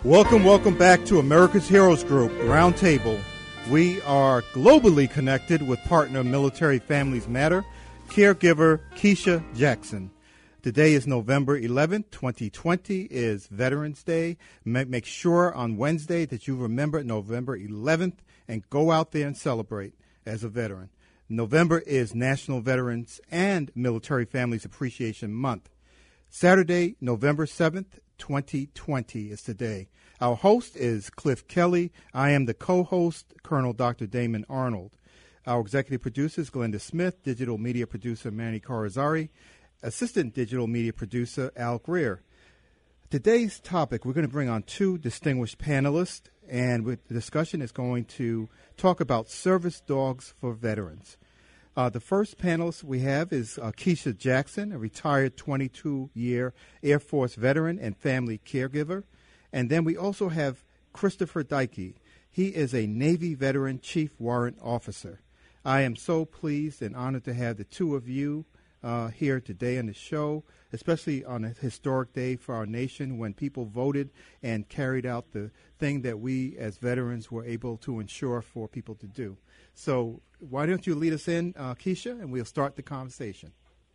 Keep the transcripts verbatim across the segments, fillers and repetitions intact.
Welcome, welcome back to America's Heroes Group Roundtable. We are globally connected with partner Military Families Matter, caregiver Keisha Jackson. Today is November eleventh, twenty twenty, is Veterans Day. Make sure on Wednesday that you remember November eleventh and go out there and celebrate as a veteran. November is National Veterans and Military Families Appreciation Month. Saturday, November seventh, twenty twenty is today. Our host is Cliff Kelly. I am the co-host, Colonel Doctor Damon Arnold. Our executive producer is Glenda Smith, digital media producer Manny Corazari, assistant digital media producer Al Greer. Today's topic, we're going to bring on two distinguished panelists, and the discussion is going to talk about service dogs for veterans. Uh, the first panelist we have is uh, Keisha Jackson, a retired twenty-two-year Air Force veteran and family caregiver. And then we also have Christopher Dykey. He is a Navy veteran chief warrant officer. I am so pleased and honored to have the two of you uh, here today on the show, especially on a historic day for our nation when people voted and carried out the thing that we as veterans were able to ensure for people to do. So why don't you lead us in, uh, Keisha, and we'll start the conversation.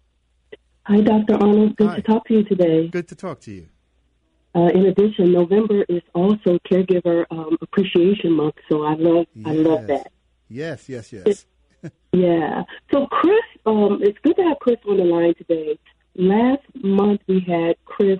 Hi, Doctor Arnold. Good Hi. to talk to you today. Good to talk to you. Uh, in addition, November is also Caregiver um, Appreciation Month, so I love Yes. I love that. Yes, yes, yes. Yeah. So, Chris, um, it's good to have Chris on the line today. Last month we had Chris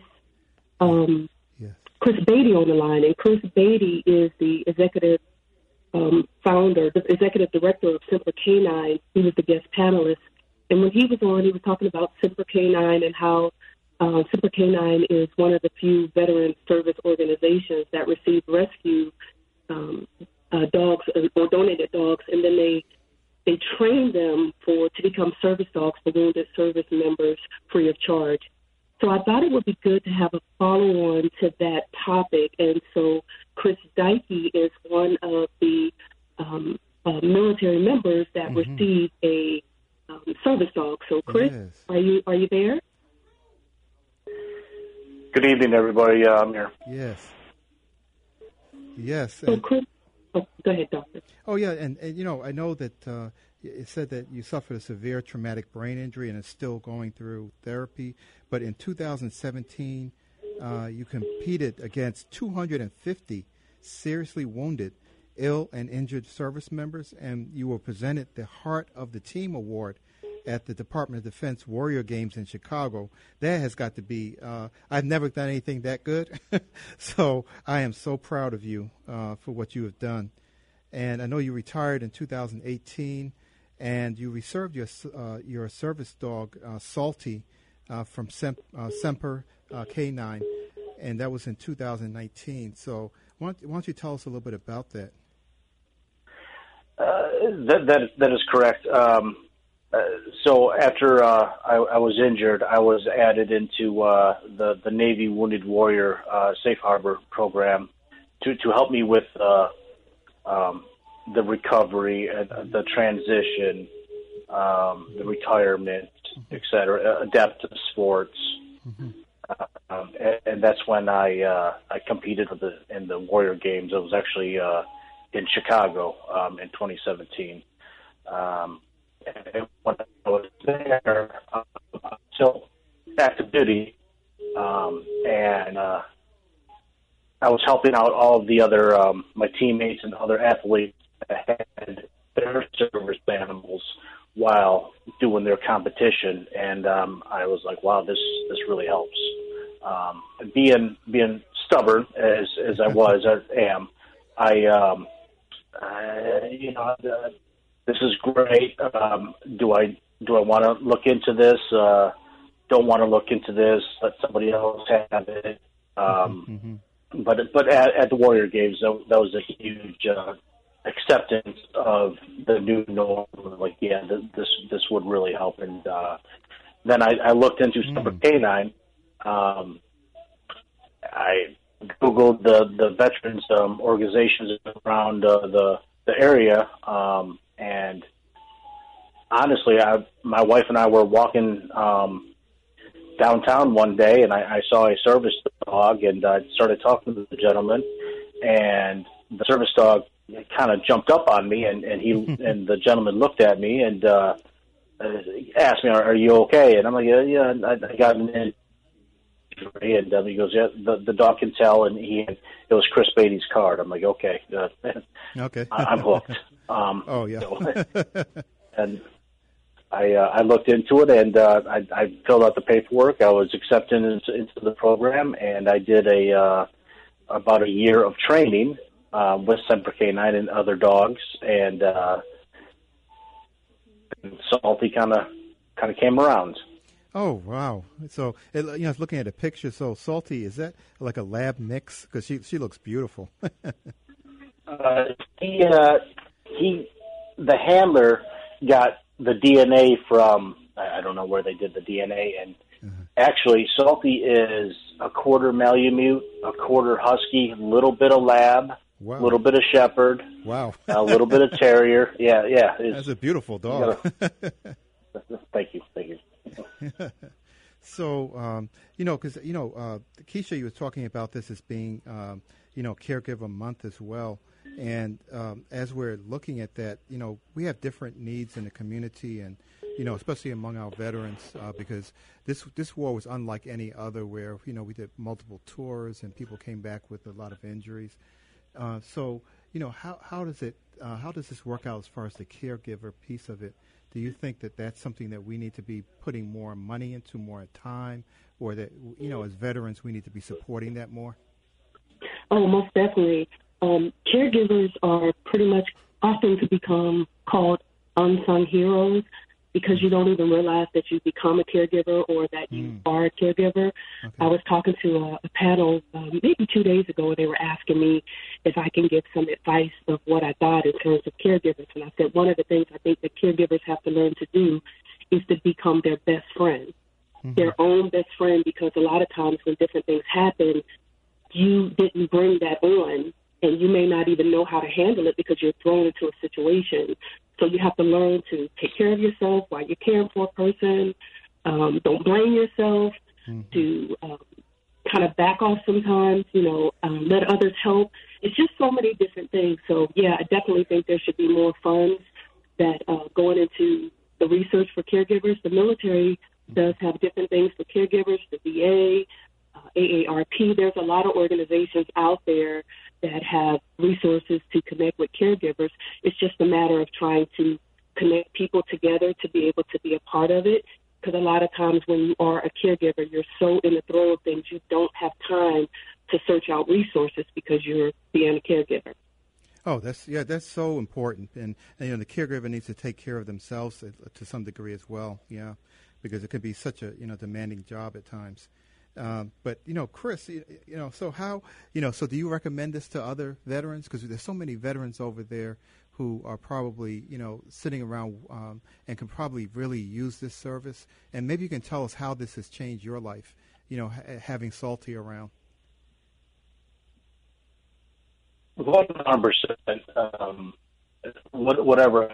um, yes. Chris Beatty on the line, and Chris Beatty is the executive um, founder, the executive director of Semper Canine. He was the guest panelist, and when he was on, he was talking about Semper Canine and how uh, Semper Canine is one of the few veteran service organizations that receive rescue um, uh, dogs or donated dogs, and then they they train them for to become service dogs for wounded service members free of charge. So I thought it would be good to have a follow-on to that topic. And so Chris Dykey is one of the um, uh, military members that mm-hmm. receive a um, service dog. So Chris, yes. are you are you there? Good evening, everybody. Uh, I'm here. Yes. Yes. So Chris, oh, go ahead, Doctor. Oh, yeah, and, and you know, I know that uh, it said that you suffered a severe traumatic brain injury and is still going through therapy. But in two thousand seventeen, uh, you competed against two hundred fifty seriously wounded, ill, and injured service members, and you were presented the Heart of the Team Award at the Department of Defense Warrior Games in Chicago. That has got to be, uh, I've never done anything that good, so I am so proud of you uh, for what you have done. And I know you retired in two thousand eighteen, and you reserved your uh, your service dog, uh, Salty, uh, from Sem- uh, Semper uh, Canine, and that was in two thousand nineteen. So why don't, why don't you tell us a little bit about that? Uh, that, that that is correct. Um, uh, so after uh, I, I was injured, I was added into uh, the, the Navy Wounded Warrior uh, Safe Harbor program to, to help me with uh, um, the recovery, and the transition, um, the retirement, mm-hmm. et cetera, adaptive sports. Mm-hmm. Uh, um, and, and that's when I uh, I competed with the, in the Warrior Games. It was actually uh, in Chicago um, in twenty seventeen. Um, and when I was there, uh, still active duty, um, and uh, I was helping out all of the other um, my teammates and other athletes that had their service animals while doing their competition, and um, I was like, "Wow, this this really helps." Um, being being stubborn as as I was, I am. I um, uh, you know, uh, this is great. Um, do I do I want to look into this? Uh, don't want to look into this. Let somebody else have it. Um, mm-hmm. But but at, at the Warrior Games, that, that was a huge uh, acceptance of the new norm. Like, yeah, th- this this would really help. And uh, then I, I looked into mm. Semper Canine. Um, I Googled the, the veterans um, organizations around uh, the the area, um, and honestly, I, my wife and I were walking um, downtown one day, and I, I saw a service dog, and I started talking to the gentleman, and the service dog kind of jumped up on me, and, and he and the gentleman looked at me and uh, asked me, "Are, are you okay?" And I'm like, "Yeah, yeah, I, I got an injury." And um, he goes, "Yeah, the, the dog can tell," and he had, it was Chris Beatty's card. I'm like, "Okay, uh, okay, I, I'm hooked." Um, oh yeah, so, and I uh, I looked into it, and uh, I, I filled out the paperwork. I was accepted into, into the program, and I did a uh, about a year of training uh, with Semper Canine and other dogs, and, uh, and Salty kind of kind of came around. Oh wow! So it, you know, I was looking at a picture. So Salty, is that like a lab mix? Because she she looks beautiful. uh, he uh, he the handler got the D N A from, I don't know where they did the D N A, and uh-huh. actually Salty is a quarter Malamute, a quarter Husky, a little bit of Lab, a wow. little bit of Shepherd, wow, a little bit of Terrier. Yeah, yeah. That's a beautiful dog. Gotta, thank you, thank you. So, um, you know, because, you know, uh, Keisha, you were talking about this as being, um, you know, Caregiver Month as well. And um, as we're looking at that, you know, we have different needs in the community, and you know, especially among our veterans, uh, because this this war was unlike any other, where you know we did multiple tours and people came back with a lot of injuries. Uh, so, you know, how how does it uh, how does this work out as far as the caregiver piece of it? Do you think that that's something that we need to be putting more money into, more time, or that, you know, as veterans we need to be supporting that more? Oh, most definitely. Um, caregivers are pretty much often to become called unsung heroes because you don't even realize that you become a caregiver or that you mm. are a caregiver. Okay. I was talking to a, a panel um, maybe two days ago, and they were asking me if I can give some advice of what I thought in terms of caregivers. And I said one of the things I think that caregivers have to learn to do is to become their best friend, mm-hmm. their own best friend, because a lot of times when different things happen, you didn't bring that on. And you may not even know how to handle it because you're thrown into a situation. So you have to learn to take care of yourself while you're caring for a person. Um, don't blame yourself. Mm-hmm. To um, kind of back off sometimes, you know, um, let others help. It's just so many different things. So, yeah, I definitely think there should be more funds that uh, going into the research for caregivers. The military does have different things for caregivers, the V A, uh, A A R P. There's a lot of organizations out there that have resources to connect with caregivers. It's just a matter of trying to connect people together to be able to be a part of it. Because a lot of times when you are a caregiver, you're so in the throes of things, you don't have time to search out resources because you're being a caregiver. Oh, that's yeah, that's so important. And, and you know, the caregiver needs to take care of themselves to, to some degree as well. Yeah, because it could be such a you know demanding job at times. Um, but, you know, Chris, you, you know, so how, you know, so do you recommend this to other veterans? Because there's so many veterans over there who are probably, you know, sitting around um, and can probably really use this service. And maybe you can tell us how this has changed your life, you know, ha- having Salty around. one hundred percent. Um, whatever.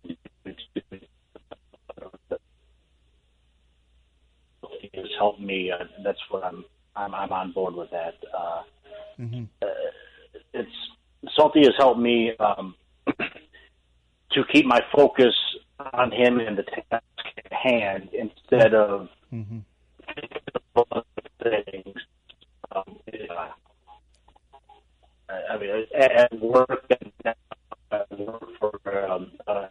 Has helped me. Uh, that's what I'm, I'm. I'm on board with that. Uh, mm-hmm. uh, it's Salty has helped me um, to keep my focus on him and the task at hand instead of mm-hmm. things. Um, uh, I mean, at work, I work for. Um, uh,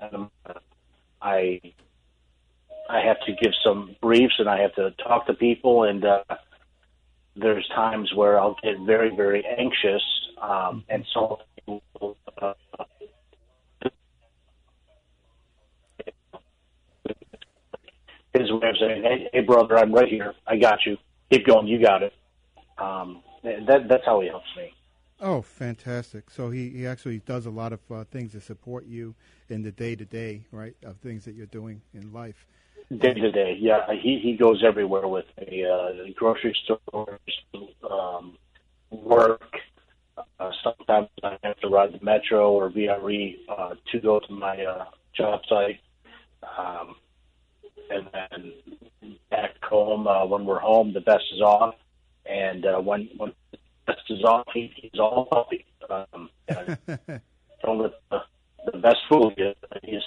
I. I have to give some briefs and I have to talk to people, and uh, there's times where I'll get very, very anxious, um, and so uh, his way of saying, hey, hey, brother, I'm right here. I got you. Keep going. You got it. Um, that, that's how he helps me. Oh, fantastic. So he, he actually does a lot of uh, things to support you in the day-to-day, right, of things that you're doing in life. Day to day, yeah. He he goes everywhere with me. Uh, grocery stores, um, work. Uh, sometimes I have to ride the Metro or V R E uh, to go to my uh, job site, um, and then back home. Uh, when we're home, the best is off, and uh, when when the best is off, he, he's all puppy. Um, and don't let the, the best fool you. He's,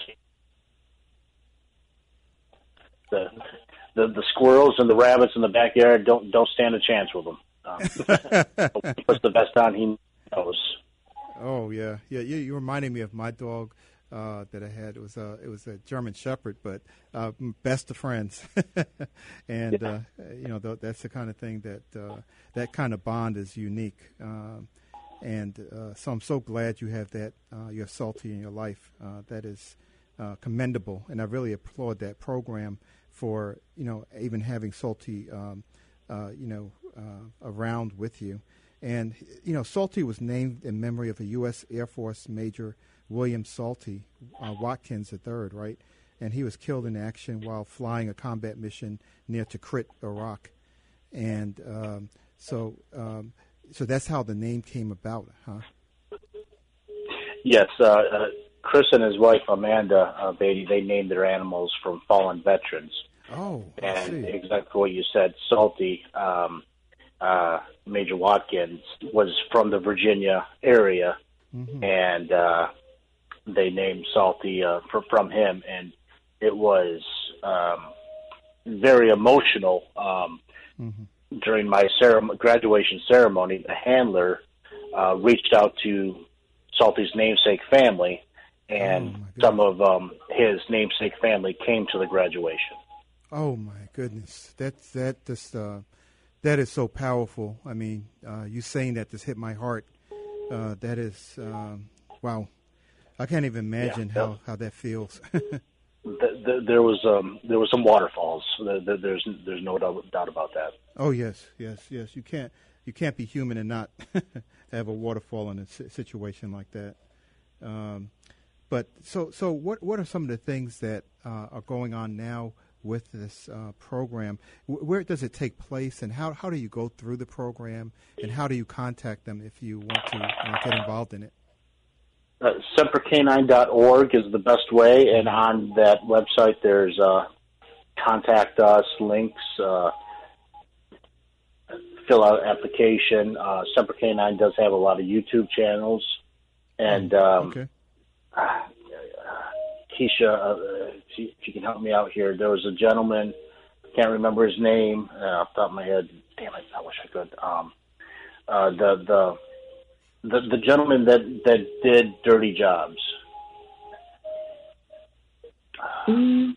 the, the the squirrels and the rabbits in the backyard don't don't stand a chance with him. Um, he puts the best on, he knows. Oh yeah, yeah. You, you reminded me of my dog uh, that I had. It was a it was a German Shepherd, but uh, best of friends. And Yeah. uh, you know th- that's the kind of thing that uh, that kind of bond is unique. Um, and uh, so I'm so glad you have that. Uh, you have Salty in your life. Uh, that is uh, commendable, and I really applaud that program for you know even having Salty um, uh, you know uh, around with you. And, you know, Salty was named in memory of a U S Air Force Major William Salty uh, Watkins the third, right? And he was killed in action while flying a combat mission near Tikrit, Iraq. And um, so um, so that's how the name came about, huh? Yes, uh, uh, Chris and his wife, Amanda uh, Beatty, they named their animals from fallen veterans. Oh, I And see. exactly what you said, Salty, um, uh, Major Watkins, was from the Virginia area, Mm-hmm. and uh, they named Salty uh, for, from him, and it was um, very emotional. Um, Mm-hmm. During my ceremony, graduation ceremony, the handler uh, reached out to Salty's namesake family, and Oh, my some of um, his namesake family came to the graduation. Oh my goodness, that's that just uh, that is so powerful. I mean, uh, you saying that just hit my heart. Uh, that is um, wow. I can't even imagine Yeah, how, yeah. how that feels. The, the, there was um, there was some waterfalls. The, the, there's there's no doubt, doubt about that. Oh yes, yes, yes. You can't you can't be human and not have a waterfall in a si- situation like that. Um, but so so what what are some of the things that uh, are going on now with this uh, program? W- where does it take place, and how how do you go through the program, and how do you contact them if you want to uh, get involved in it? Uh, Semper Canine dot org is the best way, and on that website there's uh, contact us, links, uh, fill out application. Uh, Semper Canine does have a lot of YouTube channels, and um, Okay. uh, Keisha, uh, if you if you can help me out here, there was a gentleman, can't remember his name uh, off the top of my head. Damn it, I wish I could. Um, uh, the the The, the gentleman that, that did Dirty Jobs. Mm.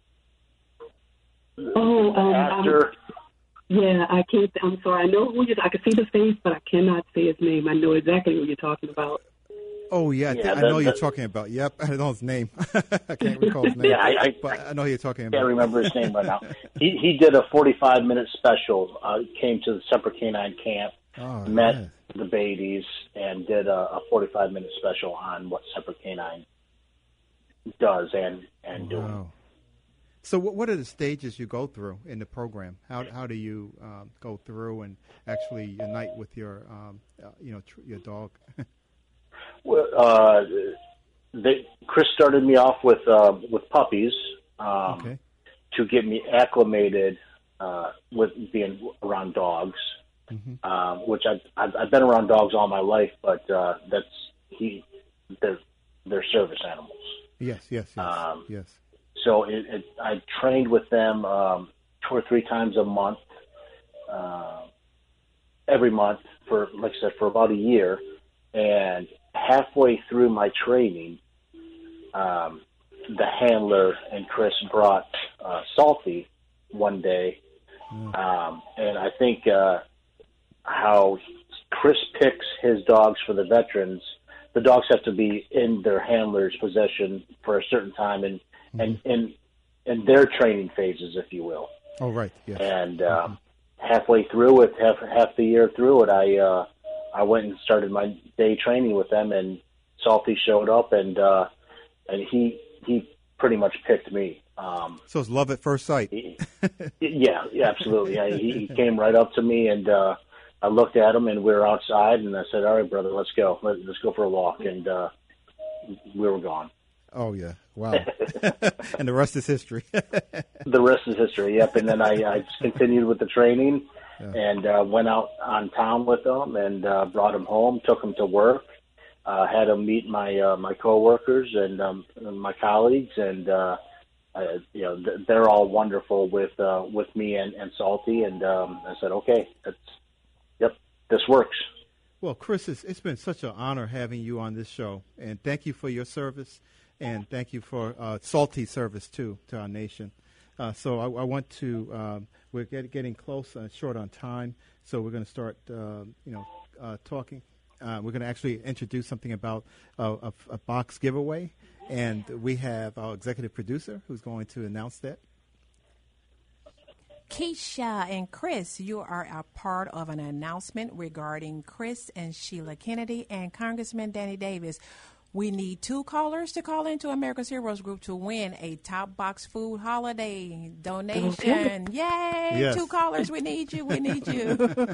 Oh, um, Actor. I'm, yeah, I can't. I'm sorry. I know who you. I can see the face, but I cannot say his name. I know exactly who you're talking about. Oh yeah, I, thi- Yeah, I the- know you're the- talking about. Yep, I know his name. I can't recall his name. Yeah, I- I- but I know who you're talking I about. can't remember his name right now. He he did a forty-five minute special. Uh, came to the Semper Canine camp, Oh, met yeah. the Beatties, and did a, a forty-five minute special on what Semper Canine does and and doing. Wow. So what what are the stages you go through in the program? How how do you um, go through and actually unite with your um, uh, you know tr- your dog? Well, uh, they, Chris started me off with uh, with puppies. Um, Okay. to get me acclimated uh, with being around dogs, Mhm. um, which I've, I've, I've been around dogs all my life, but uh, that's he, they're, they're service animals. Yes, yes, yes, Um, yes. So it, it, I trained with them um, two or three times a month, uh, every month for, like I said, for about a year. And halfway through my training, um, the handler and Chris brought uh, Salty one day, Mm. um, and I think uh, how Chris picks his dogs for the veterans. The dogs have to be in their handler's possession for a certain time, and Mm-hmm. and in in their training phases, if you will. Oh, right. Yes. And um, halfway through it, half half the year through it, I uh, I went and started my day training with them, and Salty showed up, and uh, and he he pretty much picked me. Um, So it's love at first sight. he, yeah, yeah, absolutely. I, he, he came right up to me, and uh, I looked at him, and we were outside, and I said, "All right, brother, let's go. Let, let's go for a walk." And uh, we were gone. Oh, yeah. Wow. And the rest is history. The rest is history, yep. And then I, I just continued with the training yeah. and uh, went out on town with them and uh, brought them home, took them to work, uh, had them meet my uh, my coworkers and, um, and my colleagues, and uh, uh, you know th- they're all wonderful with uh, with me and, and Salty. And um, I said, okay, that's yep, this works. Well, Chris, it's, it's been such an honor having you on this show, and thank you for your service. And thank you for uh, Salty service, too, to our nation. Uh, so I, I want to, um, we're get, getting close, uh, short on time, so we're going to start, uh, you know, uh, talking. Uh, we're going to actually introduce something about uh, a, a box giveaway, and we have our executive producer who's going to announce that. Keisha and Chris, you are a part of an announcement regarding Chris and Sheila Kennedy and Congressman Danny Davis. We need two callers to call into America's Heroes Group to win a Top Box Food Holiday donation. Yay! Yes. Two callers. We need you. We need you.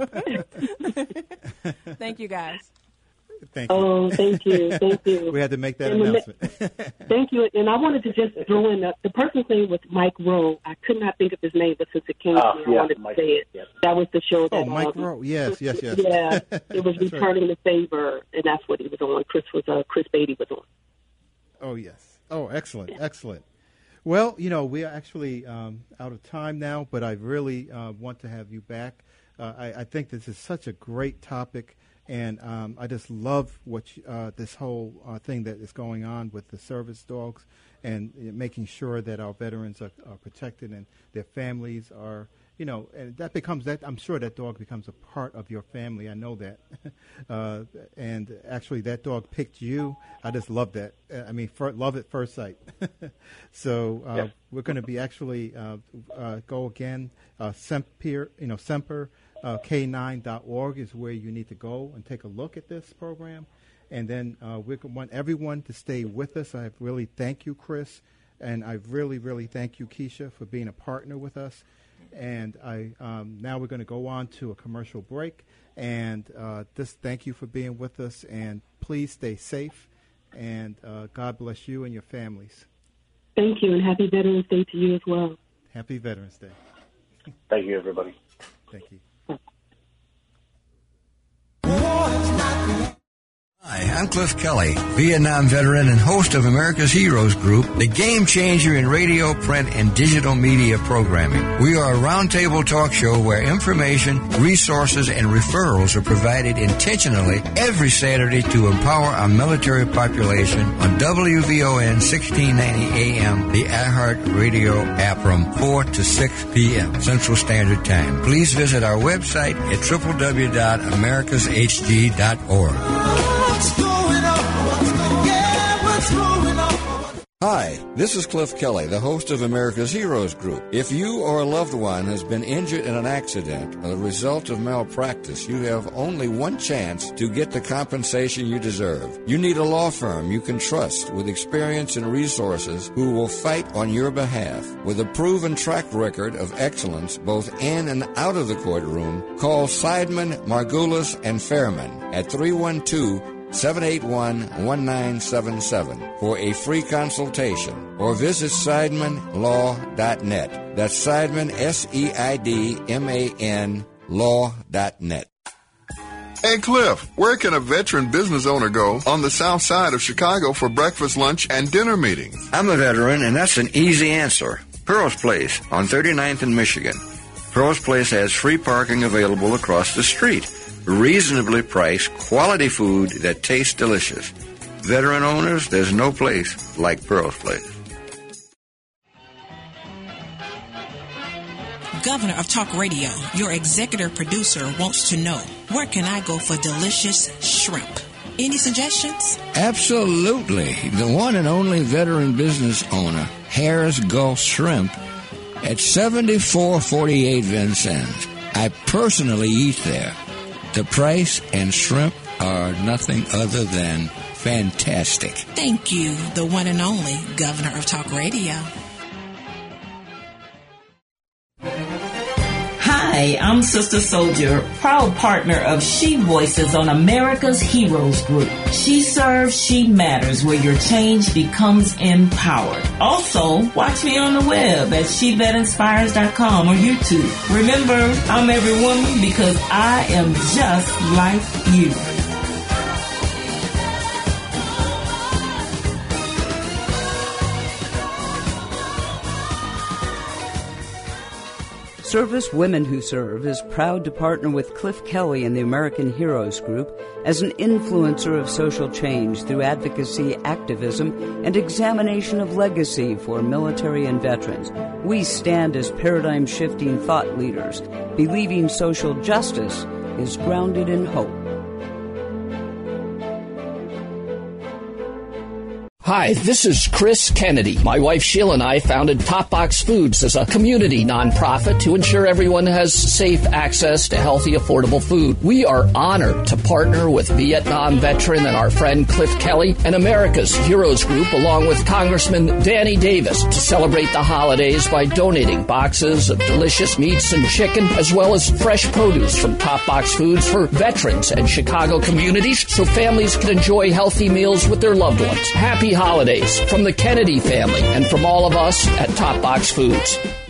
Thank you, guys. Thank you. Oh, thank you. Thank you. We had to make that and announcement. Thank you. And I wanted to just throw in, the, the person's name was Mike Rowe. I could not think of his name, but since it came uh, to me, yeah, I wanted Mike, to say it. yes. That was the show. That, Oh, Mike um, Rowe. Yes, yes, yes. Yeah, it was That's Returning right. the Favor, and that's what he was on. Chris was uh, Chris Beatty was on. Oh, yes. Oh, excellent, excellent. Well, you know, we are actually um, out of time now, but I really uh, want to have you back. Uh, I, I think this is such a great topic, and um, I just love what you, uh, this whole uh, thing that is going on with the service dogs and uh, making sure that our veterans are, are protected and their families are, you know, and that becomes that. I'm sure that dog becomes a part of your family. I know that, uh, and actually, that dog picked you. I just love that. I mean, for, love at first sight. So uh, Yeah. we're going to be actually uh, uh, go again. Uh, Semper, you know, Semper uh, K nine dot org is where you need to go and take a look at this program, and then uh, we want everyone to stay with us. I really thank you, Chris, and I really, really thank you, Keisha, for being a partner with us. And I um, now we're going to go on to a commercial break. And uh, just thank you for being with us. And please stay safe. And uh, God bless you and your families. Thank you, and happy Veterans Day to you as well. Happy Veterans Day. Thank you, everybody. Thank you. Hi, I'm Cliff Kelly, Vietnam veteran and host of America's Heroes Group, the game changer in radio, print, and digital media programming. We are a roundtable talk show where information, resources, and referrals are provided intentionally every Saturday to empower our military population on W V O N sixteen ninety A M, the iHeart Radio app from four to six p.m. Central Standard Time. Please visit our website at w w w dot americas h g dot org. What's going on? What's going, yeah, what's going on? Hi, this is Cliff Kelly, the host of America's Heroes Group. If you or a loved one has been injured in an accident or the result of malpractice, you have only one chance to get the compensation you deserve. You need a law firm you can trust with experience and resources who will fight on your behalf. With a proven track record of excellence both in and out of the courtroom, call Seidman, Margulis, and Fairman at three one two, seven eight one, one nine seven seven for a free consultation, or visit seidman law dot net. That's Seidman, S E I D M A N, law dot net. Hey Cliff, where can a veteran business owner go on the south side of Chicago for breakfast, lunch, and dinner meetings? I'm a veteran, and that's an easy answer. Pearl's Place on thirty-ninth and Michigan. Pearl's Place has free parking available across the street. Reasonably priced, quality food that tastes delicious. Veteran owners, there's no place like Pearl's Place. Governor of Talk Radio, your executive producer, wants to know, where can I go for delicious shrimp? Any suggestions? Absolutely. The one and only veteran business owner, Harris Gulf Shrimp, at seventy-four forty-eight Vincennes. I personally eat there. The price and shrimp are nothing other than fantastic. Thank you, the one and only Governor of Talk Radio. Hi, Hi, I'm Sister Soldier, proud partner of She Voices on America's Heroes Group. She serves, she matters, where your change becomes empowered. Also, watch me on the web at she vet inspires dot com or YouTube. Remember, I'm every woman because I am just like you. Service Women Who Serve is proud to partner with Cliff Kelly and the American Heroes Group as an influencer of social change through advocacy, activism, and examination of legacy for military and veterans. We stand as paradigm-shifting thought leaders, believing social justice is grounded in hope. Hi, this is Chris Kennedy. My wife Sheila and I founded Top Box Foods as a community nonprofit to ensure everyone has safe access to healthy, affordable food. We are honored to partner with Vietnam veteran and our friend Cliff Kelly and America's Heroes Group, along with Congressman Danny Davis, to celebrate the holidays by donating boxes of delicious meats and chicken, as well as fresh produce from Top Box Foods for veterans and Chicago communities, so families can enjoy healthy meals with their loved ones. Happy holidays from the Kennedy family and from all of us at Top Box Foods.